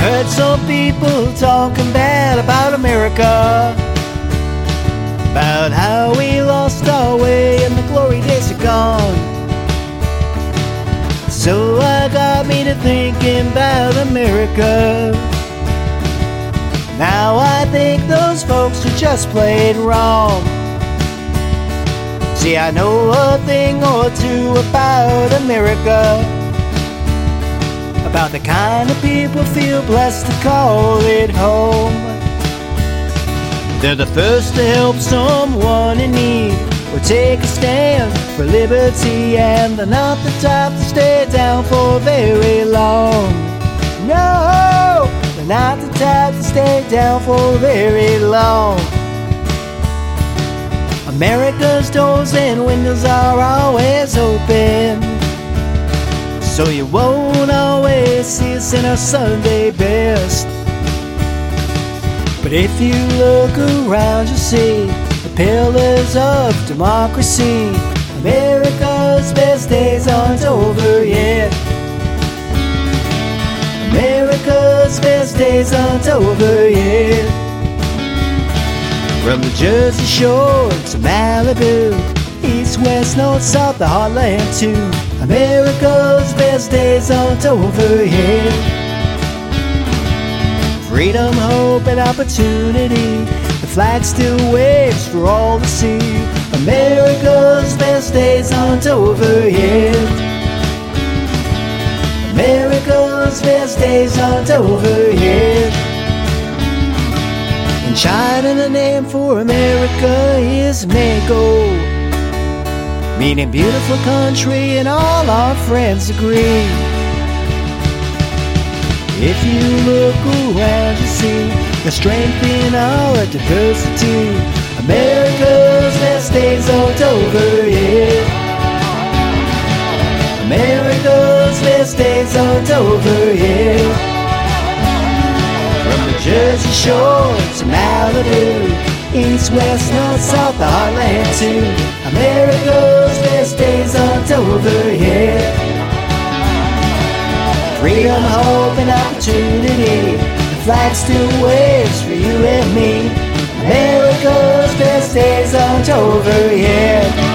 heard some people talking bad about America, about how we lost our way and the glory days are gone. So I got me to thinking about America. Now I think those folks are just plain wrong. See, I know a thing or two about America, about the kind of people feel blessed to call it home. They're the first to help someone in need or take a stand for liberty, and they're not the type to stay down for very long. No, they're not the type to stay down for very long. America's doors and windows are always open, so you won't always see us in our Sunday best. But if you look around, you'll see the pillars of democracy. America's best days aren't over yet. America's best days aren't over yet. From the Jersey Shore to Malibu, east, west, north, south, the heartland too, America's best days aren't over yet. Freedom, hope, and opportunity, the flag still waves for all to see. America's best days aren't over yet. America's best days aren't over yet. In China, the name for America is Mako, meaning beautiful country, and all our friends agree. If you look around, you see the strength in our diversity. America's best days aren't over yet. America's best days aren't over yet. From the Jersey Shore to Malibu, east, west, north, south, the heartland too, America's best days aren't over yet. Freedom, hope, and opportunity, the flag still waves for you and me. America's best days aren't over yet.